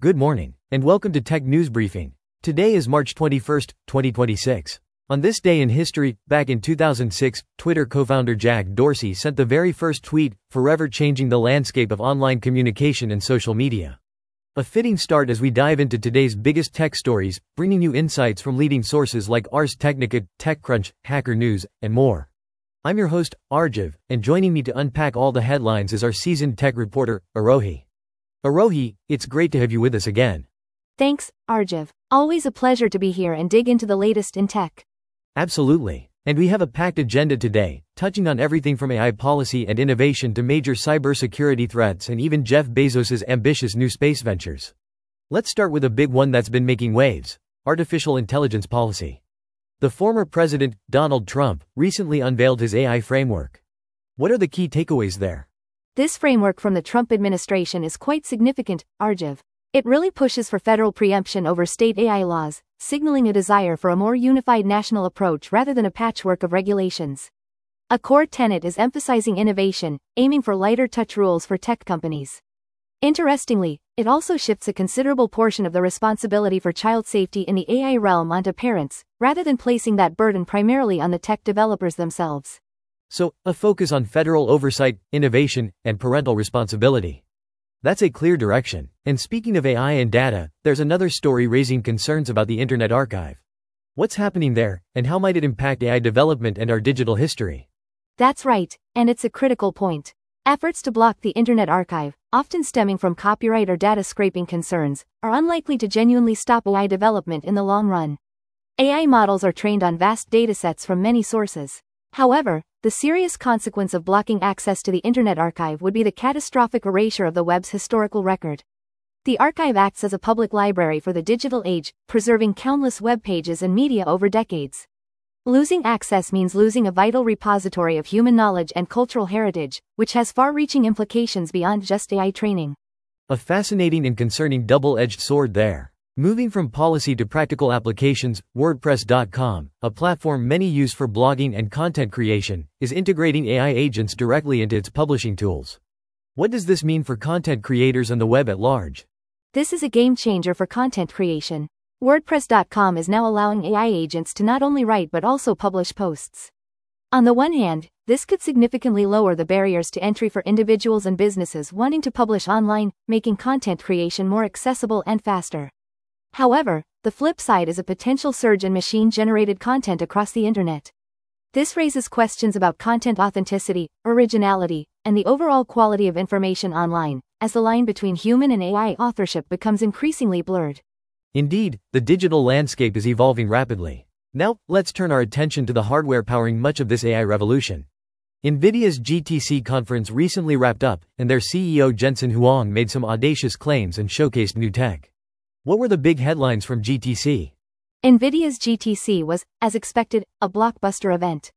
Good morning, and welcome to Tech News Briefing. Today is March 21st, 2026. On this day in history, back in 2006, Twitter co-founder Jack Dorsey sent the very first tweet, forever changing the landscape of online communication and social media. A fitting start as we dive into today's biggest tech stories, bringing you insights from leading sources like Ars Technica, TechCrunch, Hacker News, and more. I'm your host, Arjiv, and joining me to unpack all the headlines is our seasoned tech reporter, Arohi. Arohi, it's great to have you with us again. Thanks, Arjiv. Always a pleasure to be here and dig into the latest in tech. Absolutely. And we have a packed agenda today, touching on everything from AI policy and innovation to major cybersecurity threats and even Jeff Bezos' ambitious new space ventures. Let's start with a big one that's been making waves: artificial intelligence policy. The former president, Donald Trump, recently unveiled his AI framework. What are the key takeaways there? This framework from the Trump administration is quite significant, Arjiv. It really pushes for federal preemption over state AI laws, signaling a desire for a more unified national approach rather than a patchwork of regulations. A core tenet is emphasizing innovation, aiming for lighter touch rules for tech companies. Interestingly, it also shifts a considerable portion of the responsibility for child safety in the AI realm onto parents, rather than placing that burden primarily on the tech developers themselves. So, a focus on federal oversight, innovation, and parental responsibility. That's a clear direction. And speaking of AI and data, there's another story raising concerns about the Internet Archive. What's happening there, and how might it impact AI development and our digital history? That's right, and it's a critical point. Efforts to block the Internet Archive, often stemming from copyright or data scraping concerns, are unlikely to genuinely stop AI development in the long run. AI models are trained on vast datasets from many sources. However, the serious consequence of blocking access to the Internet Archive would be the catastrophic erasure of the web's historical record. The archive acts as a public library for the digital age, preserving countless web pages and media over decades. Losing access means losing a vital repository of human knowledge and cultural heritage, which has far-reaching implications beyond just AI training. A fascinating and concerning double-edged sword there. Moving from policy to practical applications, WordPress.com, a platform many use for blogging and content creation, is integrating AI agents directly into its publishing tools. What does this mean for content creators and the web at large? This is a game changer for content creation. WordPress.com is now allowing AI agents to not only write but also publish posts. On the one hand, this could significantly lower the barriers to entry for individuals and businesses wanting to publish online, making content creation more accessible and faster. However, the flip side is a potential surge in machine-generated content across the internet. This raises questions about content authenticity, originality, and the overall quality of information online, as the line between human and AI authorship becomes increasingly blurred. Indeed, the digital landscape is evolving rapidly. Now, let's turn our attention to the hardware powering much of this AI revolution. NVIDIA's GTC conference recently wrapped up, and their CEO Jensen Huang made some audacious claims and showcased new tech. What were the big headlines from GTC? NVIDIA's GTC was, as expected, a blockbuster event.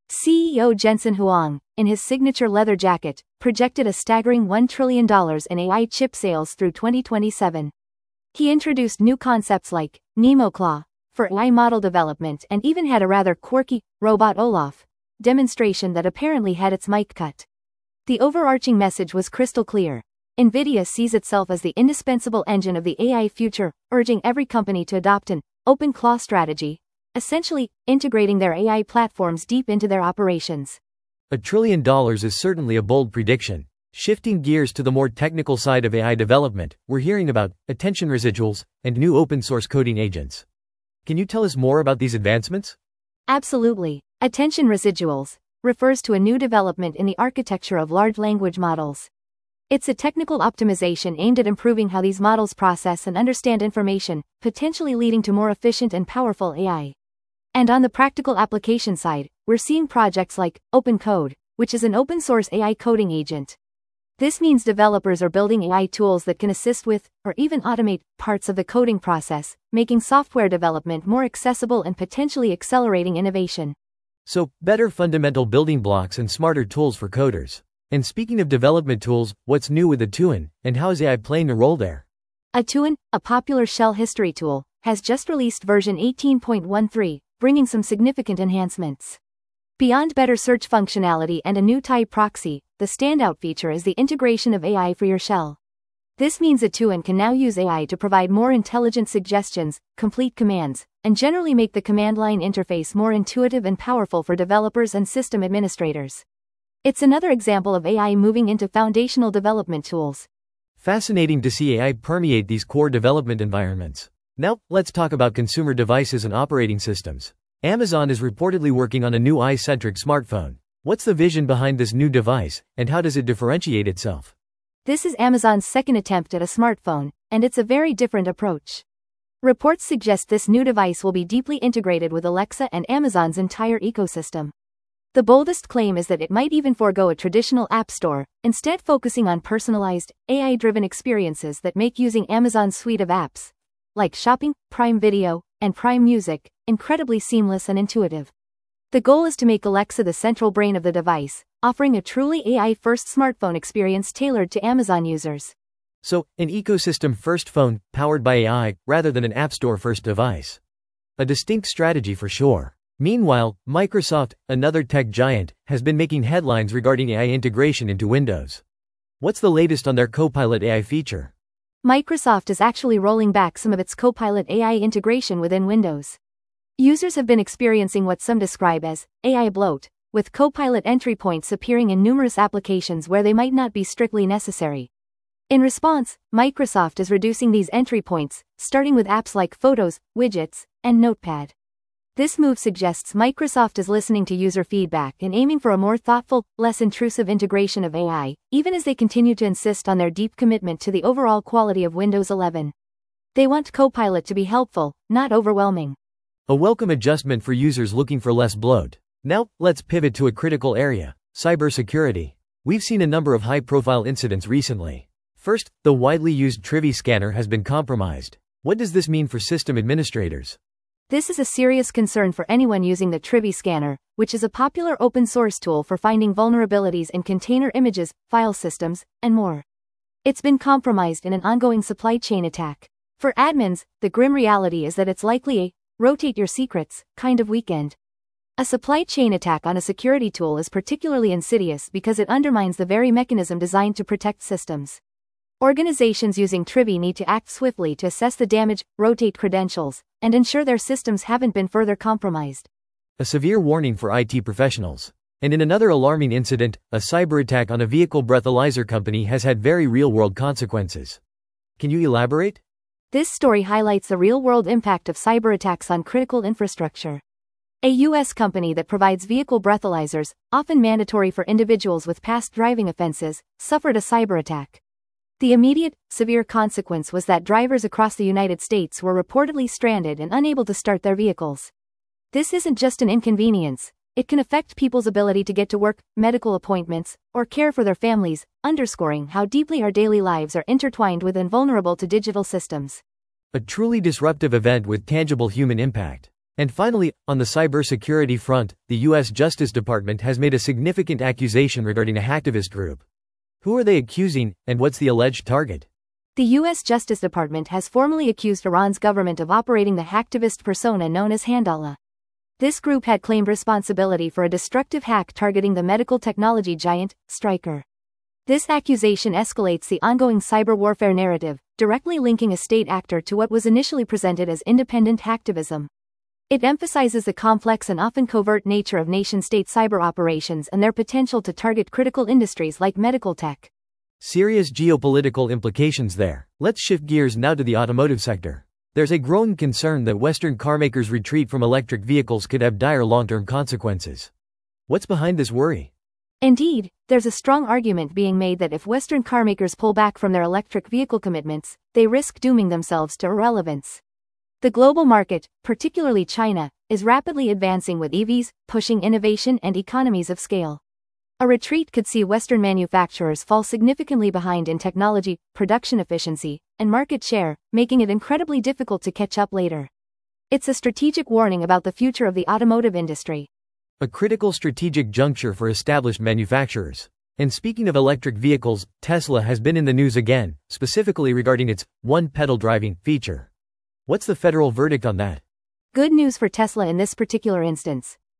CEO Jensen Huang, in his signature leather jacket, projected a staggering $1 trillion in AI chip sales through 2027. He introduced new concepts like NemoClaw for AI model development and even had a rather quirky robot Olaf demonstration that apparently had its mic cut. The overarching message was crystal clear. NVIDIA sees itself as the indispensable engine of the AI future, urging every company to adopt an open claw strategy, essentially integrating their AI platforms deep into their operations. $1 trillion is certainly a bold prediction. Shifting gears to the more technical side of AI development, we're hearing about attention residuals and new open-source coding agents. Can you tell us more about these advancements? Absolutely. Attention residuals refers to a new development in the architecture of large language models. It's a technical optimization aimed at improving how these models process and understand information, potentially leading to more efficient and powerful AI. And on the practical application side, we're seeing projects like OpenCode, which is an open-source AI coding agent. This means developers are building AI tools that can assist with, or even automate, parts of the coding process, making software development more accessible and potentially accelerating innovation. So, better fundamental building blocks and smarter tools for coders. And speaking of development tools, what's new with Atuin, and how is AI playing a role there? Atuin, a popular shell history tool, has just released version 18.13, bringing some significant enhancements. Beyond better search functionality and a new type proxy, the standout feature is the integration of AI for your shell. This means that Tuan can now use AI to provide more intelligent suggestions, complete commands, and generally make the command line interface more intuitive and powerful for developers and system administrators. It's another example of AI moving into foundational development tools. Fascinating to see AI permeate these core development environments. Now, let's talk about consumer devices and operating systems. Amazon is reportedly working on a new AI-centric smartphone. What's the vision behind this new device, and how does it differentiate itself? This is Amazon's second attempt at a smartphone, and it's a very different approach. Reports suggest this new device will be deeply integrated with Alexa and Amazon's entire ecosystem. The boldest claim is that it might even forego a traditional app store, instead focusing on personalized, AI-driven experiences that make using Amazon's suite of apps, like Shopping, Prime Video, and Prime Music, incredibly seamless and intuitive. The goal is to make Alexa the central brain of the device, offering a truly AI-first smartphone experience tailored to Amazon users. So, an ecosystem-first phone, powered by AI, rather than an App Store-first device. A distinct strategy for sure. Meanwhile, Microsoft, another tech giant, has been making headlines regarding AI integration into Windows. What's the latest on their Copilot AI feature? Microsoft is actually rolling back some of its Copilot AI integration within Windows. Users have been experiencing what some describe as AI bloat, with Copilot entry points appearing in numerous applications where they might not be strictly necessary. In response, Microsoft is reducing these entry points, starting with apps like Photos, Widgets, and Notepad. This move suggests Microsoft is listening to user feedback and aiming for a more thoughtful, less intrusive integration of AI, even as they continue to insist on their deep commitment to the overall quality of Windows 11. They want Copilot to be helpful, not overwhelming. A welcome adjustment for users looking for less bloat. Now, let's pivot to a critical area: cybersecurity. We've seen a number of high-profile incidents recently. First, the widely used Trivy scanner has been compromised. What does this mean for system administrators? This is a serious concern for anyone using the Trivy scanner, which is a popular open-source tool for finding vulnerabilities in container images, file systems, and more. It's been compromised in an ongoing supply chain attack. For admins, the grim reality is that it's likely a rotate your secrets kind of weekend. A supply chain attack on a security tool is particularly insidious because it undermines the very mechanism designed to protect systems. Organizations using Trivy need to act swiftly to assess the damage, rotate credentials, and ensure their systems haven't been further compromised. A severe warning for IT professionals. And in another alarming incident, a cyber attack on a vehicle breathalyzer company has had very real-world consequences. Can you elaborate? This story highlights the real-world impact of cyber attacks on critical infrastructure. A U.S. company that provides vehicle breathalyzers, often mandatory for individuals with past driving offenses, suffered a cyber attack. The immediate, severe consequence was that drivers across the United States were reportedly stranded and unable to start their vehicles. This isn't just an inconvenience, it can affect people's ability to get to work, medical appointments, or care for their families, underscoring how deeply our daily lives are intertwined with and vulnerable to digital systems. A truly disruptive event with tangible human impact. And finally, on the cybersecurity front, the U.S. Justice Department has made a significant accusation regarding a hacktivist group. Who are they accusing, and what's the alleged target? The U.S. Justice Department has formally accused Iran's government of operating the hacktivist persona known as Handallah. This group had claimed responsibility for a destructive hack targeting the medical technology giant, Stryker. This accusation escalates the ongoing cyber warfare narrative, directly linking a state actor to what was initially presented as independent hacktivism. It emphasizes the complex and often covert nature of nation-state cyber operations and their potential to target critical industries like medical tech. Serious geopolitical implications there. Let's shift gears now to the automotive sector. There's a growing concern that Western carmakers' retreat from electric vehicles could have dire long-term consequences. What's behind this worry? Indeed, there's a strong argument being made that if Western carmakers pull back from their electric vehicle commitments, they risk dooming themselves to irrelevance. The global market, particularly China, is rapidly advancing with EVs, pushing innovation and economies of scale. A retreat could see Western manufacturers fall significantly behind in technology, production efficiency, and market share, making it incredibly difficult to catch up later. It's a strategic warning about the future of the automotive industry. A critical strategic juncture for established manufacturers. And speaking of electric vehicles, Tesla has been in the news again, specifically regarding its one-pedal driving feature. What's the federal verdict on that? Good news for Tesla in this particular instance.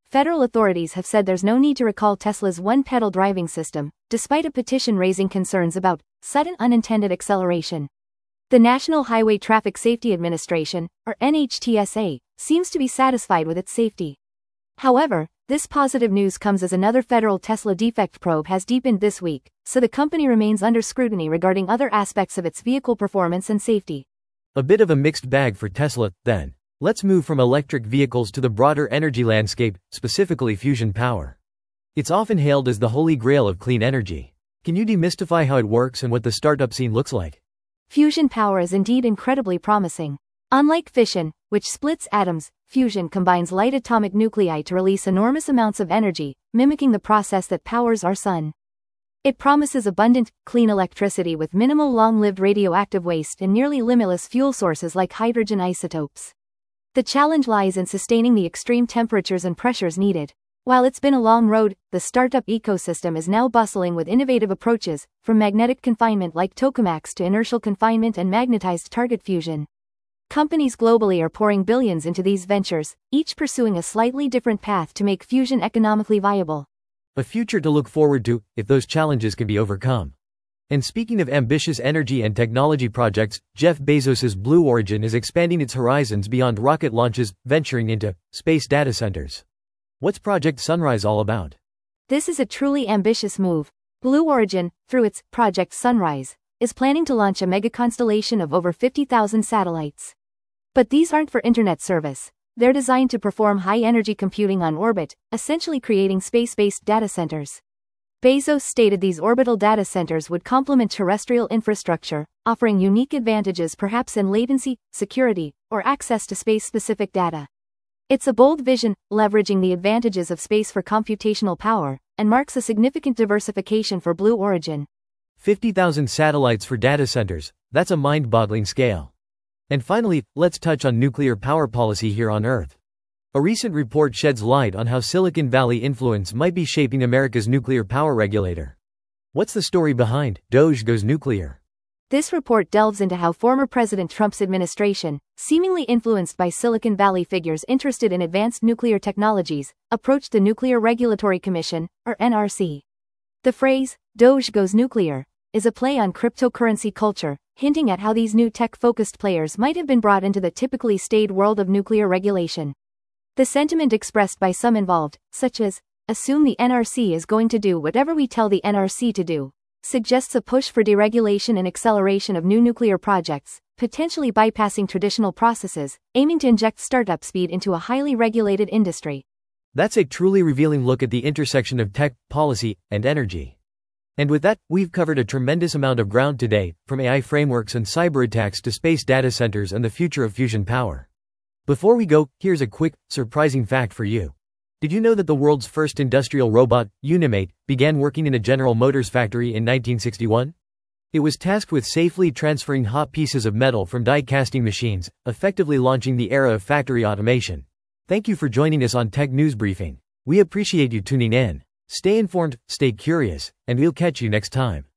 federal authorities have said there's no need to recall Tesla's one-pedal driving system, despite a petition raising concerns about sudden unintended acceleration. The National Highway Traffic Safety Administration, or NHTSA, seems to be satisfied with its safety. However, this positive news comes as another federal Tesla defect probe has deepened this week, so the company remains under scrutiny regarding other aspects of its vehicle performance and safety. A bit of a mixed bag for Tesla, then. Let's move from electric vehicles to the broader energy landscape, specifically fusion power. It's often hailed as the holy grail of clean energy. Can you demystify how it works and what the startup scene looks like? Fusion power is indeed incredibly promising. Unlike fission, which splits atoms, fusion combines light atomic nuclei to release enormous amounts of energy, mimicking the process that powers our sun. It promises abundant, clean electricity with minimal long-lived radioactive waste and nearly limitless fuel sources like hydrogen isotopes. The challenge lies in sustaining the extreme temperatures and pressures needed. While it's been a long road, the startup ecosystem is now bustling with innovative approaches, from magnetic confinement like tokamaks to inertial confinement and magnetized target fusion. Companies globally are pouring billions into these ventures, each pursuing a slightly different path to make fusion economically viable. A future to look forward to, if those challenges can be overcome. And speaking of ambitious energy and technology projects, Jeff Bezos's Blue Origin is expanding its horizons beyond rocket launches, venturing into space data centers. What's Project Sunrise all about? This is a truly ambitious move. Blue Origin, through its Project Sunrise, is planning to launch a mega-constellation of over 50,000 satellites. But these aren't for internet service. They're designed to perform high-energy computing on orbit, essentially creating space-based data centers. Bezos stated these orbital data centers would complement terrestrial infrastructure, offering unique advantages perhaps in latency, security, or access to space-specific data. It's a bold vision, leveraging the advantages of space for computational power, and marks a significant diversification for Blue Origin. 50,000 satellites for data centers, that's a mind-boggling scale. And finally, let's touch on nuclear power policy here on Earth. A recent report sheds light on how Silicon Valley influence might be shaping America's nuclear power regulator. What's the story behind DOGE Goes Nuclear? This report delves into how former President Trump's administration, seemingly influenced by Silicon Valley figures interested in advanced nuclear technologies, approached the Nuclear Regulatory Commission, or NRC. The phrase, DOGE Goes Nuclear, is a play on cryptocurrency culture, hinting at how these new tech-focused players might have been brought into the typically staid world of nuclear regulation. The sentiment expressed by some involved, such as, assume the NRC is going to do whatever we tell the NRC to do, suggests a push for deregulation and acceleration of new nuclear projects, potentially bypassing traditional processes, aiming to inject startup speed into a highly regulated industry. That's a truly revealing look at the intersection of tech, policy, and energy. And with that, we've covered a tremendous amount of ground today, from AI frameworks and cyber attacks to space data centers and the future of fusion power. Before we go, here's a quick, surprising fact for you. Did you know that the world's first industrial robot, Unimate, began working in a General Motors factory in 1961? It was tasked with safely transferring hot pieces of metal from die-casting machines, effectively launching the era of factory automation. Thank you for joining us on Tech News Briefing. We appreciate you tuning in. Stay informed, stay curious, and we'll catch you next time.